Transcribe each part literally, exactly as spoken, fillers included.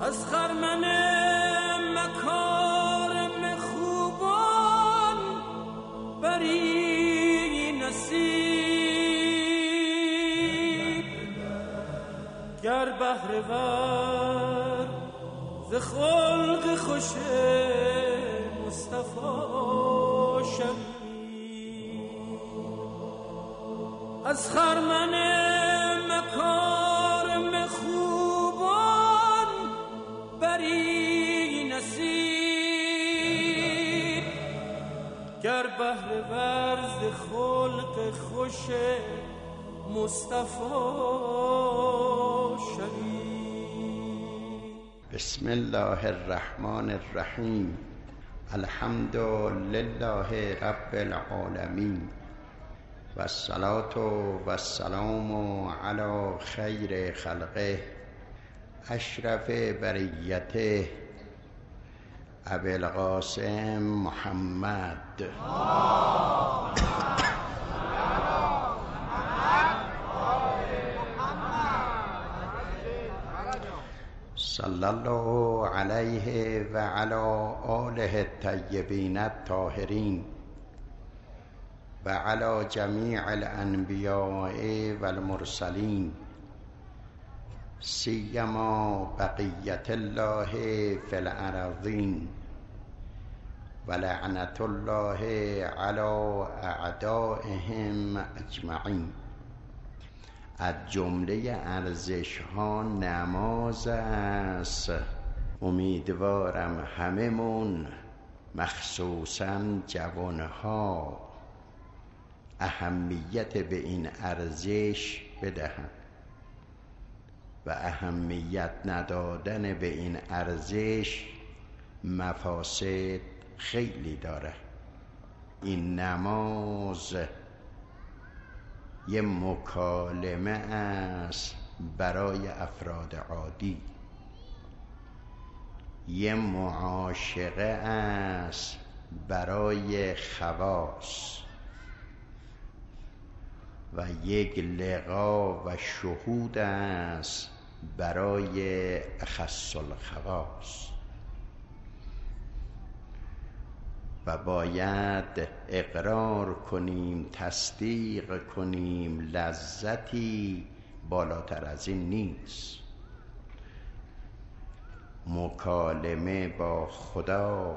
از خرمن مکارم خوبان بری نصیب، گر بهره‌ور ز خلق خوش مصطفی شوی. از خرمن مکارم خوبان بری نصیب، گر بهره‌ور ز خلق خوش مصطفی شوی. بسم الله الرحمن الرحیم. الحمد لله رب العالمین و الصلاة و السلام علی خیر خلقه اشرف بریته ابی القاسم محمد صلی الله علیه و علی آله الطیبین الطاهرین و علی جمیع الانبیاء و المرسلین، سیما بقیت الله فی الارضین و لعنت الله علی اعدائهم اجمعین. از جمله ارزش ها نماز است. امیدوارم هممون مخصوصاً جوانها اهمیت به این ارزش بدهند و اهمیت ندادن به این ارزش مفاسد خیلی داره. این نماز یه مکالمه است برای افراد عادی، یه معاشقه است برای خواص و یک لقا و شهود است برای اخص الخواص و باید اقرار کنیم، تصدیق کنیم لذتی بالاتر از این نیست. مکالمه با خدا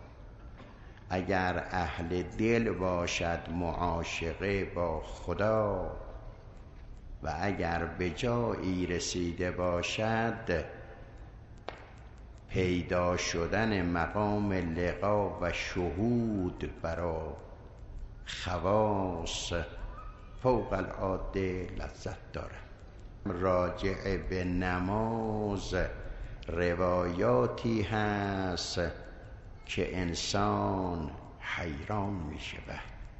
اگر اهل دل باشد، معاشقه با خدا، و اگر به جایی رسیده باشد، پیدا شدن مقام لقا و شهود برای خواص فوق العاده لذت داره. راجع به نماز روایاتی هست که انسان حیران میشه و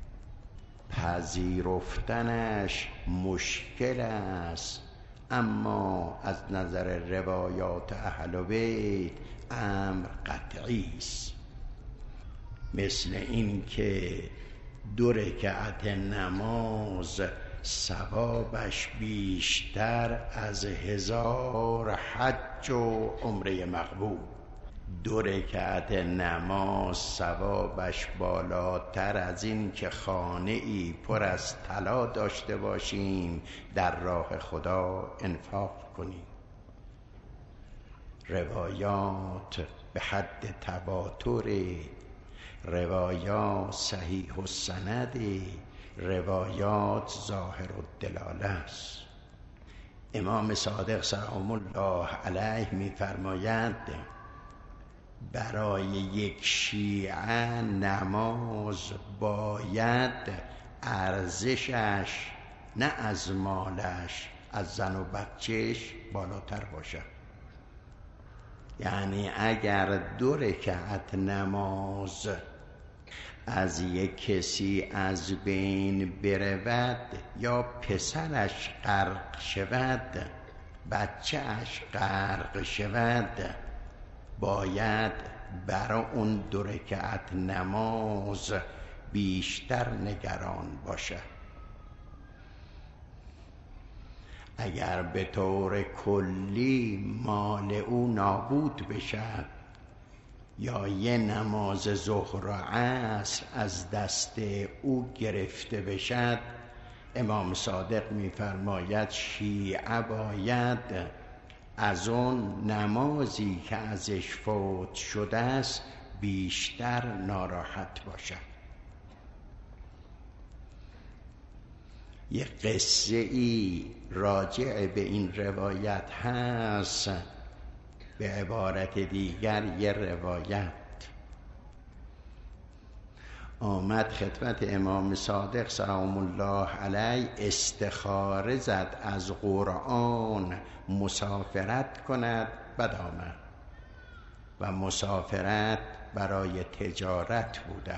پذیرفتنش مشکل است، اما از نظر روایات اهل بیت امر قطعی است. مثل این که دو رکعت نماز ثوابش بیشتر از هزار حج و عمره مقبول. دو رکعت نماز ثوابش بالاتر از این که خانه ای پر از طلا داشته باشیم در راه خدا انفاق کنیم. روایات به حد تواتر، روایات صحیح السند، روایات ظاهر الدلاله است. امام صادق سلام الله علیه می‌فرماید برای یک شیعه نماز باید ارزشش نه از مالش، از زن و بچهش بالاتر باشد. یعنی اگر دو رکعت نماز از یک کسی از بین برود یا پسرش غرق شود، بچهش غرق شود، باید برای اون دو رکعت نماز بیشتر نگران باشه. اگر به طور کلی مال او نابود بشد یا یه نماز ظهر و عصر از دست او گرفته بشد، امام صادق می‌فرماید شیعه باید از اون نمازی که ازش فوت شده است بیشتر ناراحت باشد. یه قصه ای راجع به این روایت هست، به عبارت دیگر یه روایت. آمد خدمت امام صادق سلام الله علیه استخاره زد از قرآن مسافرت کند، بعد آمد و مسافرت برای تجارت بوده.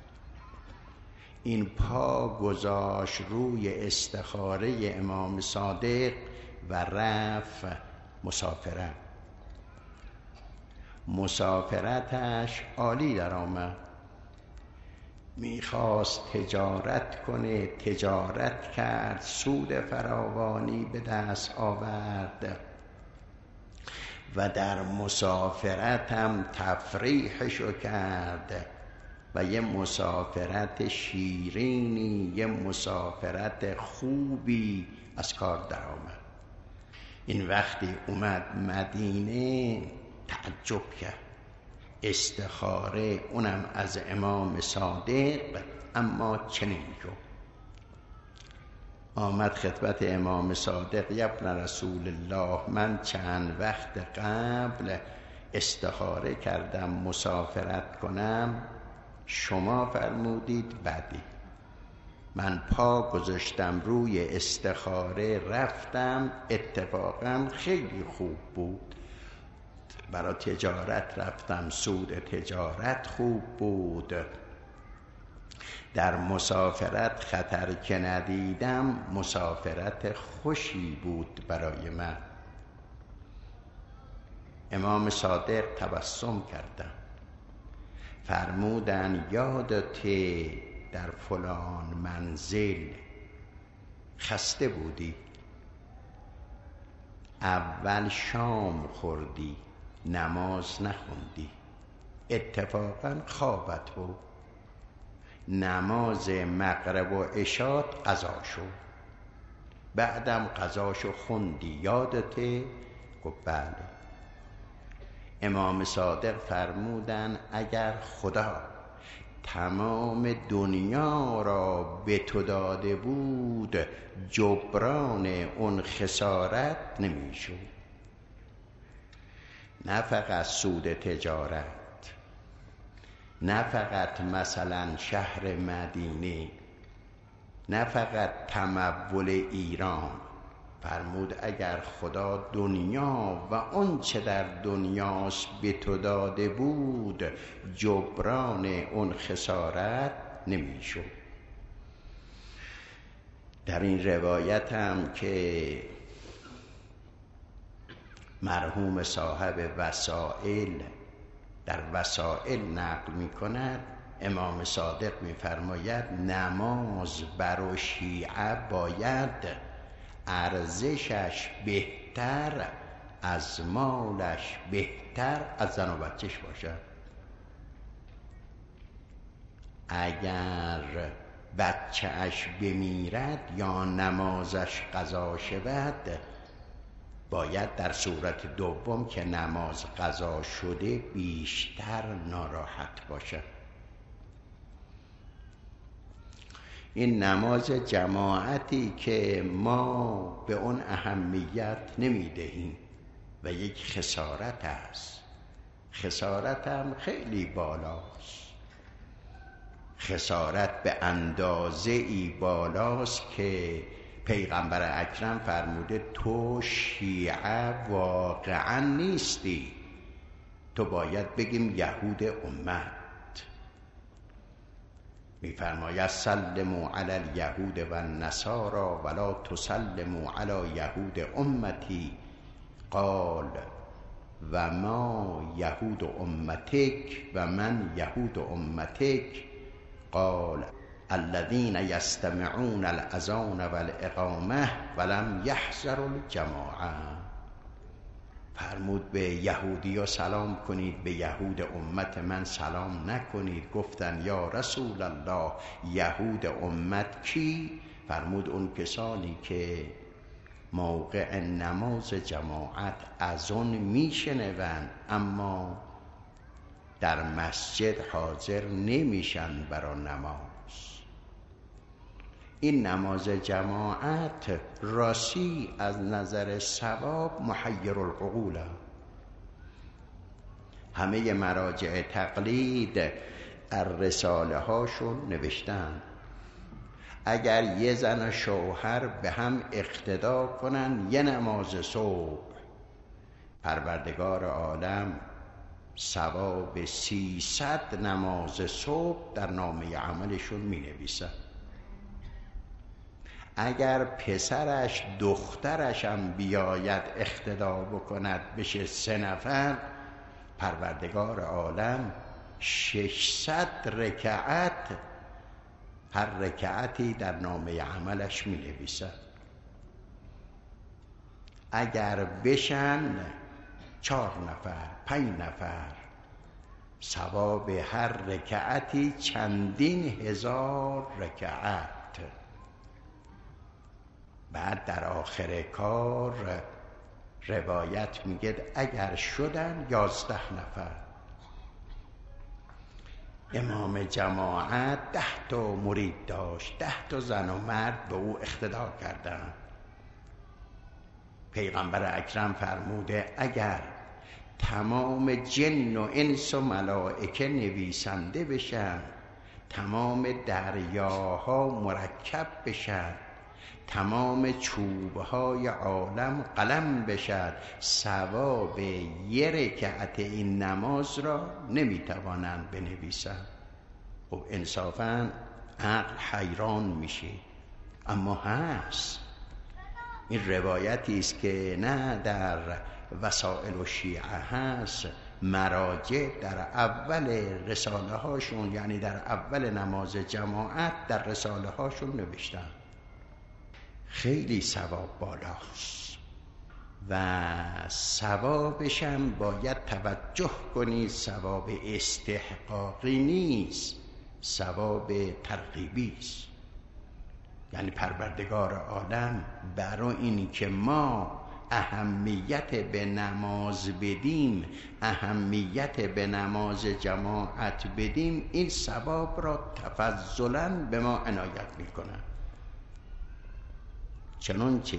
این پا گذاشت روی استخاره امام صادق و رفت مسافرت. مسافرتش عالی در آمد، میخواست تجارت کنه، تجارت کرد، سود فراوانی به دست آورد و در مسافرت هم تفریحشو کرد و یه مسافرت شیرینی، یه مسافرت خوبی از کار در آمد. این وقتی اومد مدینه تعجب کرد، استخاره اونم از امام صادق، اما چنین جو آمد خدمت امام صادق، ابن رسول الله، من چند وقت قبل استخاره کردم مسافرت کنم، شما فرمودید بعدی. من پا گذاشتم روی استخاره رفتم، اتفاقا خیلی خوب بود، برای تجارت رفتم، سود تجارت خوب بود. در مسافرت خطر که ندیدم، مسافرت خوشی بود برای من. امام صادق تبسم کردم، فرمودن یادته در فلان منزل خسته بودی، اول شام خوردی، نماز نخوندی، اتفاقا خوابت بود، نماز مغرب و عشات قضا شد، بعدم قضاشو خوندی، یادته؟ گفت بله. امام صادق فرمودن اگر خدا تمام دنیا را به تو داده بود، جبران اون خسارت نمیشد. نه فقط سود تجارت، نه فقط مثلا شهر مدینه، نه فقط تمول ایران. فرمود اگر خدا دنیا و اون چه در دنیاست به تو داده بود، جبران اون خسارت نمیشد. در این روایت هم که مرحوم صاحب وسائل در وسائل نقل می کند، امام صادق می فرماید نماز برای شیعه باید ارزشش بهتر از مالش، بهتر از زن و بچهش باشد. اگر بچهش بمیرد یا نمازش قضا شود، باید در صورت دوم که نماز قضا شده بیشتر ناراحت باشد. این نماز جماعتی که ما به اون اهمیت نمیدهیم و یک خسارت است، خسارت هم خیلی بالاست، خسارت به اندازه ای بالاست که پیغمبر اکرم فرموده تو شیعه واقعا نیستی، تو باید بگیم یهود امت. میفرماید سلموا علی الیهود و النصارى ولا تسلموا علی یهود امتی. قال و ما یهود امتک و من یهود امتک. قال الذين يستمعون الاذان والاقامه ولم يحضروا الجماعه. فرمود به یهودی سلام کنید، به یهود امت من سلام نکنید. گفتن یا رسول الله یهود امت کی؟ فرمود اون کسانی که موقع نماز جماعت اذان میشنوند اما در مسجد حاضر نمیشن برای نماز. این نماز جماعت راستی از نظر ثواب محیر العقول. همه مراجع تقلید الرساله هاشون نوشتن اگر یه زن و شوهر به هم اقتدا کنن یه نماز صبح، پروردگار عالم ثواب سیصد نماز صبح در نامه عملشون می نویسن. اگر پسرش دخترش هم بیاید اقتدا بکند بشه سه نفر، پروردگار عالم ششصد رکعت هر رکعتی در نامه عملش می نویسد. اگر بشن چهار نفر پنج نفر، ثواب هر رکعتی چندین هزار رکعت. بعد در آخر کار روایت میگه اگر شدن یازده نفر. امام جماعت ده تا مرید داشت، ده تا زن و مرد به او اقتدا کردن. پیغمبر اکرم فرموده اگر تمام جن و انس و ملائکه نویسنده بشن، تمام دریاها مرکب بشن، تمام چوبهای عالم قلم بشد، ثواب یه رکعت این نماز را نمیتوانند بنویسند. خب انصافاً عقل حیران میشه، اما هست. این روایتی است که نه در وسائل و شیعه هست، مراجع در اول رساله هاشون، یعنی در اول نماز جماعت در رساله هاشون نوشتن. خیلی ثواب بالاست و ثوابش هم باید توجه کنید، ثواب استحقاقی نیست، ثواب ترغیبی است. یعنی پروردگار عالم برای اینی که ما اهمیت به نماز بدیم، اهمیت به نماز جماعت بدیم، این ثواب را تفضلاً به ما عنایت میکنن. چنانچه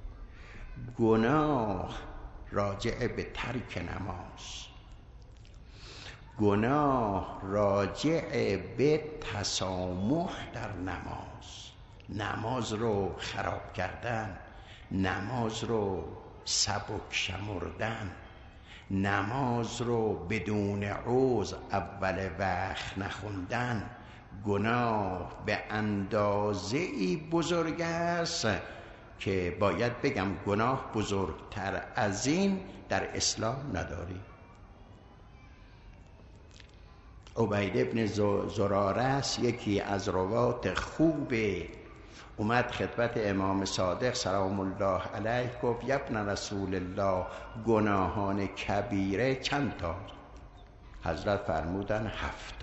گناه راجع به ترک نماز، گناه راجع به تسامح در نماز، نماز رو خراب کردن، نماز رو سبک شمردن، نماز رو بدون عوض اول وقت نخوندن، گناه به اندازه‌ای بزرگ است که باید بگم گناه بزرگتر از این در اسلام نداری. عبید ابن زرارس یکی از روات خوب اومد خدمت امام صادق سلام الله علیه، گفت ابن رسول الله گناهان کبیره چند تا؟ حضرت فرمودن هفت تا.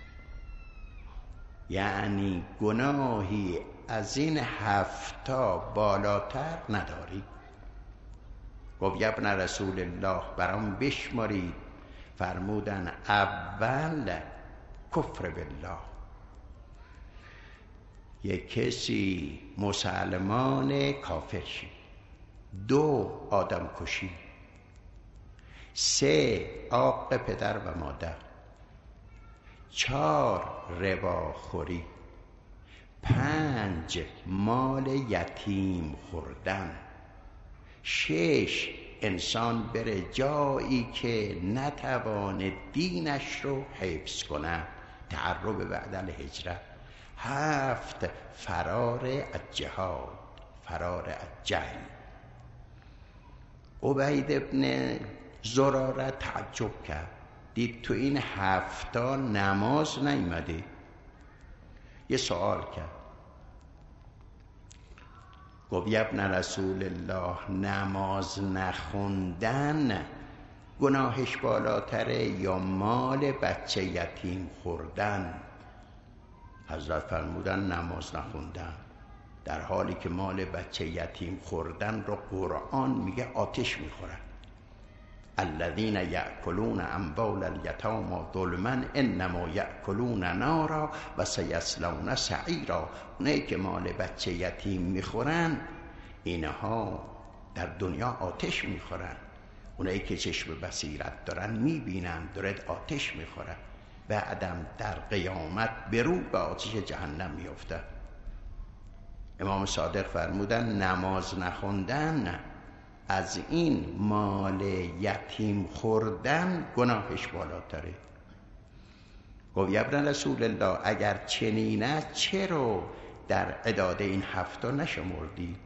یعنی گناهی از این هفتا بالاتر نداری. گفت ابن رسول الله برام بشمارید. فرمودن اول کفر بالله، یک کسی مسلمان کافر شد. دو آدم کشی. سه عاق پدر و مادر. چهار ربا خوری. پنج مال یتیم خوردن. شش انسان بره جایی که نتوانه دینش رو حفظ کنه، تعرب بعد الهجرت. هفت فرار از جهاد، فرار از جنگ. عبید ابن زراره تعجب کرد، دید تو این هفتا نماز نیامده. یه سوال کرد، گفت ابن رسول الله، نماز نخوندن گناهش بالاتره یا مال بچه یتیم خوردن؟ حضرت فرمودن نماز نخوندن، در حالی که مال بچه یتیم خوردن رو قرآن میگه آتش میخورن. الذین یأکلون اموال الیتامی ظلما انما یأکلون نارا و سیصلون سعیرا. اونایی که مال بچه یتیم میخورن اینها در دنیا آتش میخورن. اونایی که چشم بصیرت دارن میبینن دارد آتش میخورن، بعدم در قیامت به رو به آتش جهنم میفتن. امام صادق فرمودن نماز نخوندن از این مال یتیم خوردن گناهش بالاتره. گفت یا ابن رسول الله، اگر چنین است چرا در عداد این هفته نشمردید؟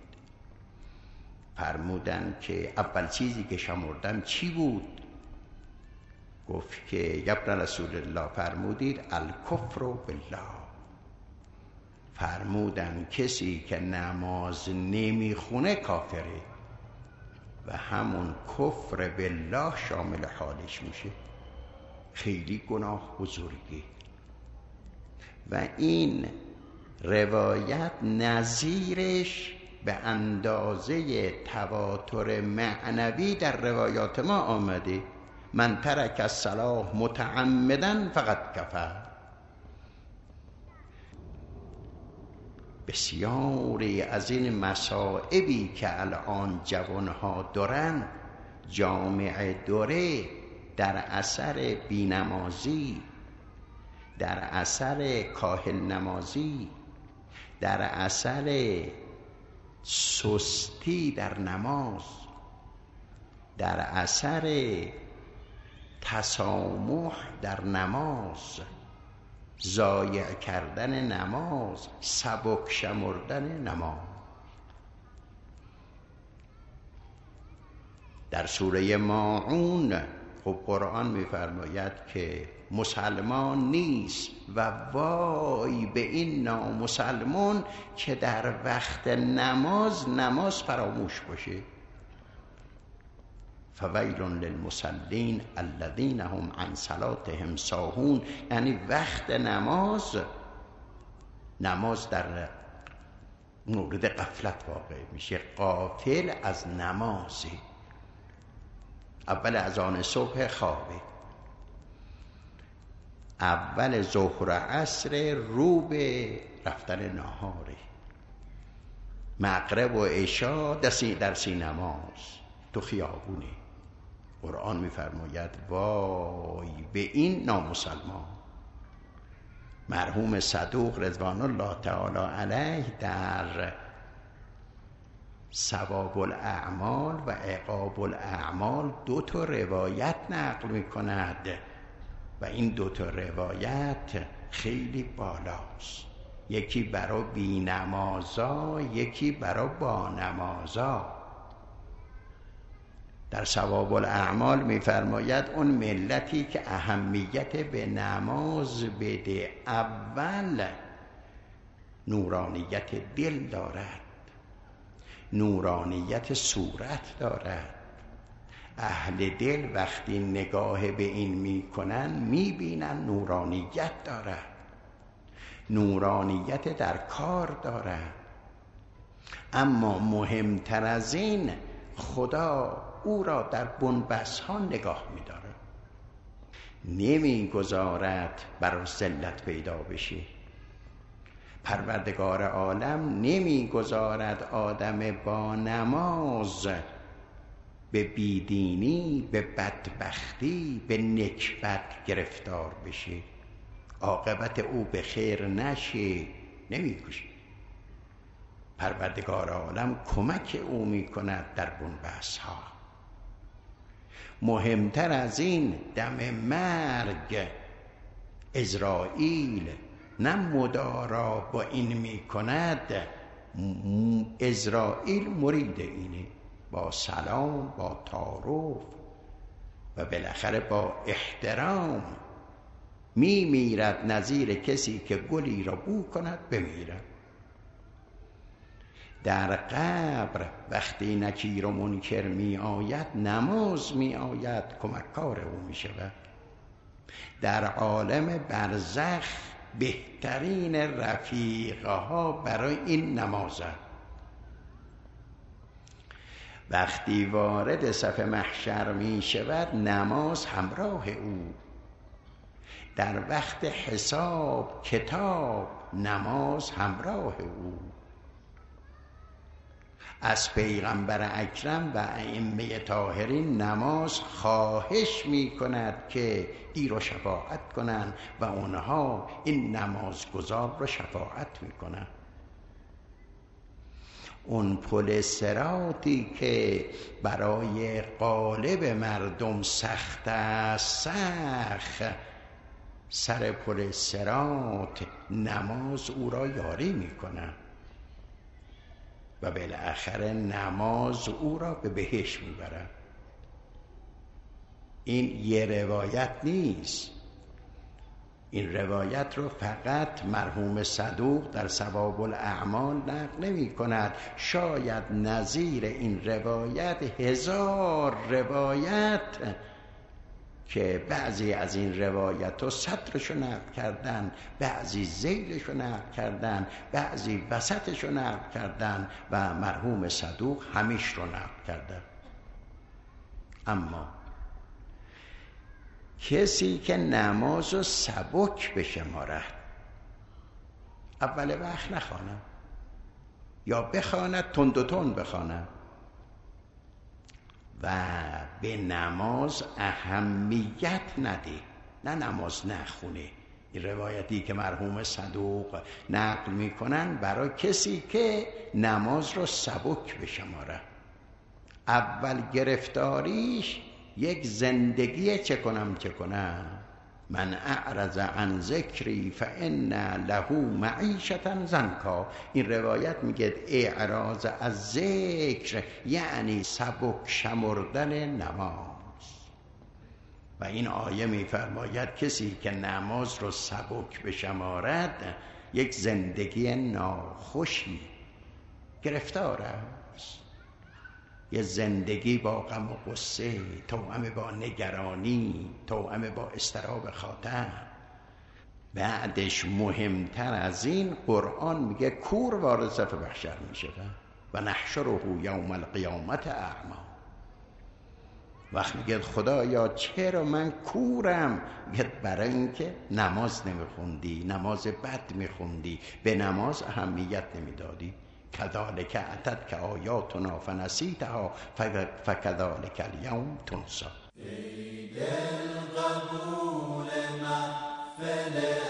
فرمودن که اول چیزی که شمردم چی بود؟ گفت که یا ابن رسول الله فرمودید الکفر بالله. فرمودن کسی که نماز نمیخونه کافره و همون کفر بالله شامل حالش میشه. خیلی گناه بزرگی. و این روایت نظیرش به اندازه تواتر معنوی در روایات ما آمده. من ترک الصلاة متعمدا فقط کفر. بسیاری از این مصائبی که الان جوانها دارن جامعه دوره در اثر بینمازی، در اثر کاهل نمازی، در اثر سستی در نماز، در اثر تسامح در نماز، ضایع کردن نماز، سبک شمردن نماز. در سوره ماعون خب قرآن می‌فرماید که مسلمان نیست و وای به این نامسلمان که در وقت نماز نماز فراموش باشه. فویل للمصلین الذین هم عن صلاتهم ساهون. یعنی وقت نماز، نماز در مورد غفلت واقع میشه، غافل از نمازه. اول اذان صبح خوابه، اول ظهر عصر رو به رفتن ناهاره، مغرب و عشا دستی در سینماست، تو خیابونه. قرآن میفرماید وای به این نامسلمان. مرحوم صدوق رضوان الله تعالی علیه در ثواب الاعمال و عقاب الاعمال دو تا روایت نقل میکند و این دو تا روایت خیلی بالاست. یکی برای بی نمازا، یکی برای با نمازا. در ثواب الاعمال میفرماید اون ملتی که اهمیت به نماز بده، اول نورانیت دل دارد، نورانیت صورت دارد. اهل دل وقتی نگاه به این میکنن میبینن نورانیت دارد، نورانیت در کار دارد. اما مهمتر از این خدا او را در بنبست ها نگاه می‌دارد، نمیگذارد برای ذلت پیدا بشه. پروردگار عالم نمیگذارد آدم با نماز به بیدینی، به بدبختی، به نکبت گرفتار بشه، عاقبت او به خیر نشه. نمیکشه. پروردگار عالم کمک او میکند در بنبست ها. مهمتر از این دم مرگ عزرائیل نه مدارا با این میکند، عزرائیل مرید اینه، با سلام، با تعارف و بالاخره با احترام می میرد نظیر کسی که گلی را بو کند بمیرد. در قبر وقتی نکیر و منکر می آید نماز می آید کمککار او می شود. در عالم برزخ بهترین رفیقه ها برای این نمازه. وقتی وارد صف محشر می شود نماز همراه او. در وقت حساب کتاب نماز همراه او. از پیغمبر اکرم و ائمه طاهرین نماز خواهش می کند که ای رو شفاعت کنند و اونها این نمازگزار رو شفاعت می کنند. اون پل صراطی که برای غالب مردم سخت است سخت، سر پل صراط نماز او را یاری می کند و بالاخره نماز او را به بهشت میبرد. این یه روایت نیست. این روایت رو فقط مرحوم صدوق در ثواب الاعمال نقل نمی کند. شاید نظیر این روایت هزار روایت که بعضی از این روایت ها سطرشو نقل کردن، بعضی ذیلشو نقل کردن، بعضی وسطشو نقل کردن و مرحوم صدوق همیش رو نقل کردن. اما کسی که نماز رو سبک بشمارد، اول وقت نخواند یا بخواند تند و تند بخواند و به نماز اهمیت نده، نه نماز نخونه. این روایتی که مرحوم صدوق نقل میکنن برای کسی که نماز رو سبک بشماره. اول گرفتاریش یک زندگی چه کنم چه کنم، من اعرض عن ذکری فان له معیشة ضنکا. این روایت میگه اعراض از ذکر یعنی سبک شمردن نماز. و این آیه میفرماید کسی که نماز رو سبک بشمارد یک زندگی ناخوشی گرفتار است. یه زندگی با غم و غصه، توأم با نگرانی، توأم با اضطراب خاطر. بعدش مهمتر از این قرآن میگه کور وارد صف محشر میشه و نحشره یوم القیامت اعمی. وقت میگه خدایا چرا من کورم؟ میگه برای اینکه نماز نمیخوندی، نماز بد میخوندی، به نماز اهمیت نمیدادی. کذالک اتتک آیاتنا فنسیتها فکذالک الیوم تنسی. ای دل قبول محفل